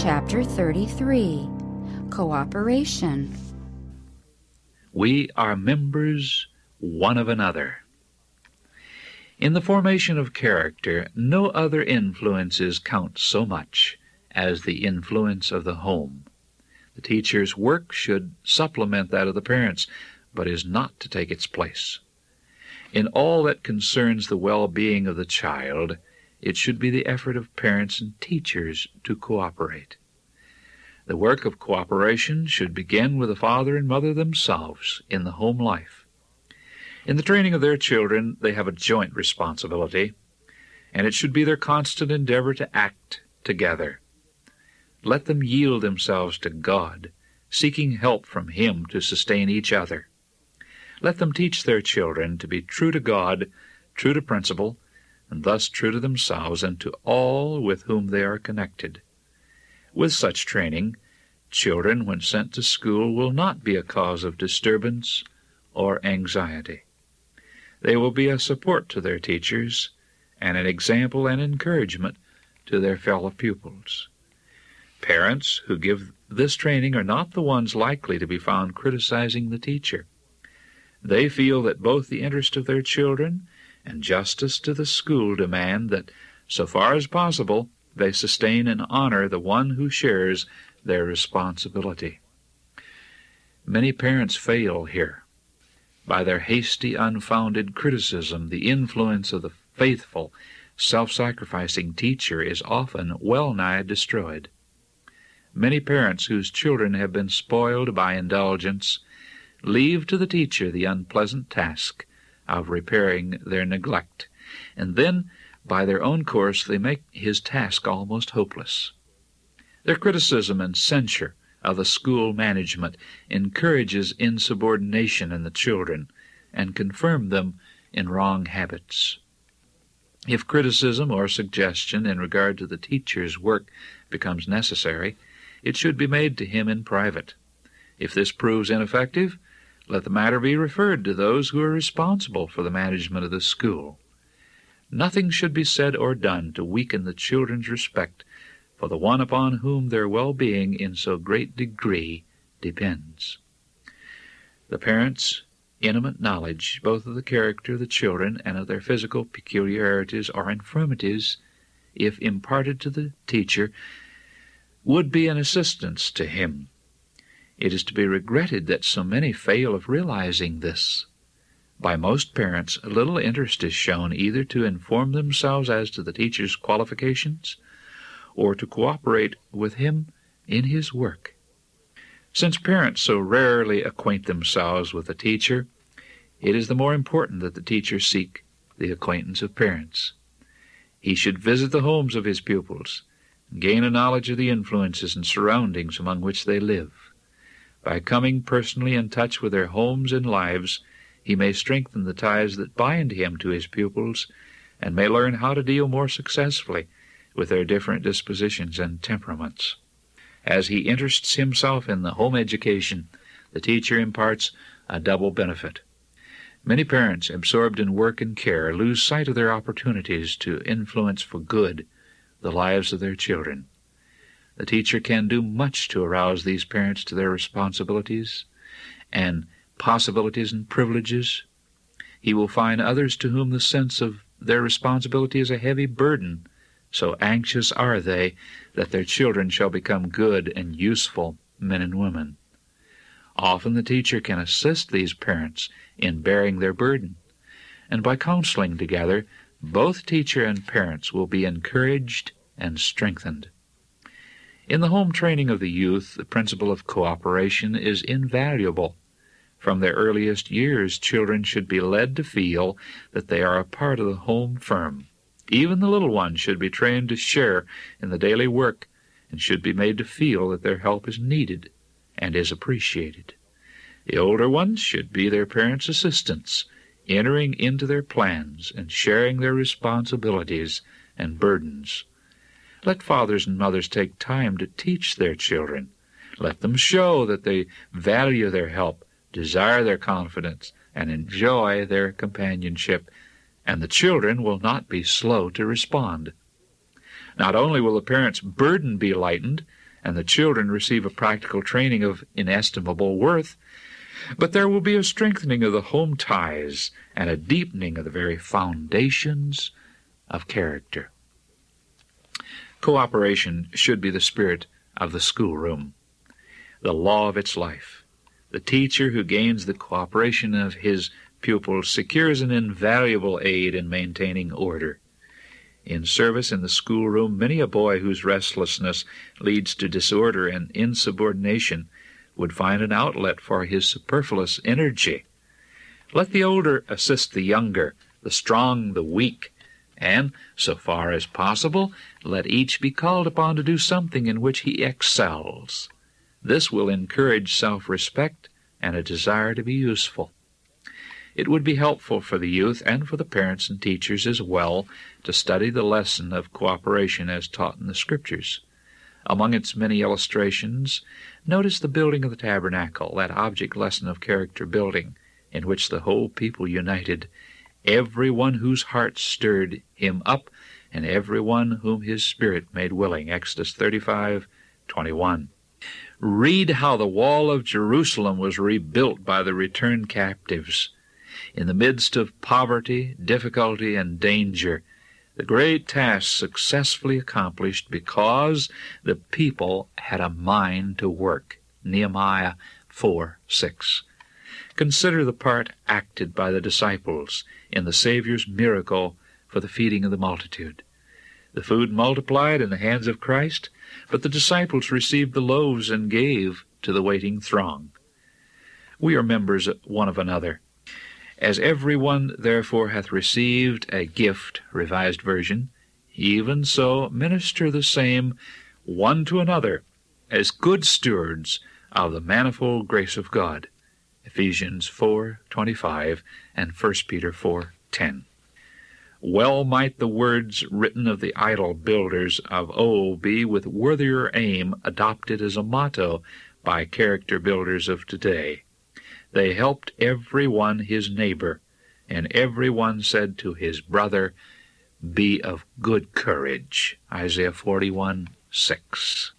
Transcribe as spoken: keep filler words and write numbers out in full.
Chapter thirty-three, Cooperation. We are members one of another. In the formation of character, no other influences count so much as the influence of the home. The teacher's work should supplement that of the parents, but is not to take its place. In all that concerns the well-being of the child, it should be the effort of parents and teachers to cooperate. The work of cooperation should begin with the father and mother themselves in the home life. In the training of their children, they have a joint responsibility, and it should be their constant endeavor to act together. Let them yield themselves to God, seeking help from Him to sustain each other. Let them teach their children to be true to God, true to principle, and thus true to themselves and to all with whom they are connected. With such training, children, when sent to school, will not be a cause of disturbance or anxiety. They will be a support to their teachers and an example and encouragement to their fellow pupils. Parents who give this training are not the ones likely to be found criticizing the teacher. They feel that both the interest of their children and justice to the school demand that, so far as possible, they sustain and honor the one who shares their responsibility. Many parents fail here. By their hasty, unfounded criticism, the influence of the faithful, self-sacrificing teacher is often well-nigh destroyed. Many parents whose children have been spoiled by indulgence leave to the teacher the unpleasant task of repairing their neglect, and then, by their own course, they make his task almost hopeless. Their criticism and censure of the school management encourages insubordination in the children and confirms them in wrong habits. If criticism or suggestion in regard to the teacher's work becomes necessary, it should be made to him in private. If this proves ineffective, let the matter be referred to those who are responsible for the management of the school. Nothing should be said or done to weaken the children's respect for the one upon whom their well-being in so great degree depends. The parents' intimate knowledge both of the character of the children and of their physical peculiarities or infirmities, if imparted to the teacher, would be an assistance to him. It is to be regretted that so many fail of realizing this. By most parents, little interest is shown either to inform themselves as to the teacher's qualifications or to cooperate with him in his work. Since parents so rarely acquaint themselves with the teacher, it is the more important that the teacher seek the acquaintance of parents. He should visit the homes of his pupils and gain a knowledge of the influences and surroundings among which they live. By coming personally in touch with their homes and lives, he may strengthen the ties that bind him to his pupils and may learn how to deal more successfully with their different dispositions and temperaments. As he interests himself in the home education, the teacher imparts a double benefit. Many parents, absorbed in work and care, lose sight of their opportunities to influence for good the lives of their children. The teacher can do much to arouse these parents to their responsibilities and possibilities and privileges. He will find others to whom the sense of their responsibility is a heavy burden, so anxious are they that their children shall become good and useful men and women. Often the teacher can assist these parents in bearing their burden, and by counseling together, both teacher and parents will be encouraged and strengthened. In the home training of the youth, the principle of cooperation is invaluable. From their earliest years, children should be led to feel that they are a part of the home firm. Even the little ones should be trained to share in the daily work and should be made to feel that their help is needed and is appreciated. The older ones should be their parents' assistants, entering into their plans and sharing their responsibilities and burdens. Let fathers and mothers take time to teach their children. Let them show that they value their help, desire their confidence, and enjoy their companionship, and the children will not be slow to respond. Not only will the parents' burden be lightened and the children receive a practical training of inestimable worth, but there will be a strengthening of the home ties and a deepening of the very foundations of character. Cooperation should be the spirit of the schoolroom, the law of its life. The teacher who gains the cooperation of his pupils secures an invaluable aid in maintaining order. In service in the schoolroom, many a boy whose restlessness leads to disorder and insubordination would find an outlet for his superfluous energy. Let the older assist the younger, the strong the weak, and, so far as possible, let each be called upon to do something in which he excels. This will encourage self-respect and a desire to be useful. It would be helpful for the youth and for the parents and teachers as well to study the lesson of cooperation as taught in the Scriptures. Among its many illustrations, notice the building of the tabernacle, that object lesson of character building, in which the whole people united, every one whose heart stirred him up, and every one whom his spirit made willing. Exodus thirty-five twenty-one. Read how the wall of Jerusalem was rebuilt by the returned captives. In the midst of poverty, difficulty, and danger, the great task successfully accomplished because the people had a mind to work. Nehemiah four six. Consider the part acted by the disciples in the Savior's miracle for the feeding of the multitude. The food multiplied in the hands of Christ, but the disciples received the loaves and gave to the waiting throng. We are members one of another. As every one therefore hath received a gift, Revised Version, even so minister the same one to another, as good stewards of the manifold grace of God. Ephesians four twenty-five and First Peter four ten. Well might the words written of the idol builders of old be with worthier aim adopted as a motto by character builders of today. They helped every one his neighbor, and every one said to his brother, Be of good courage. Isaiah forty-one six.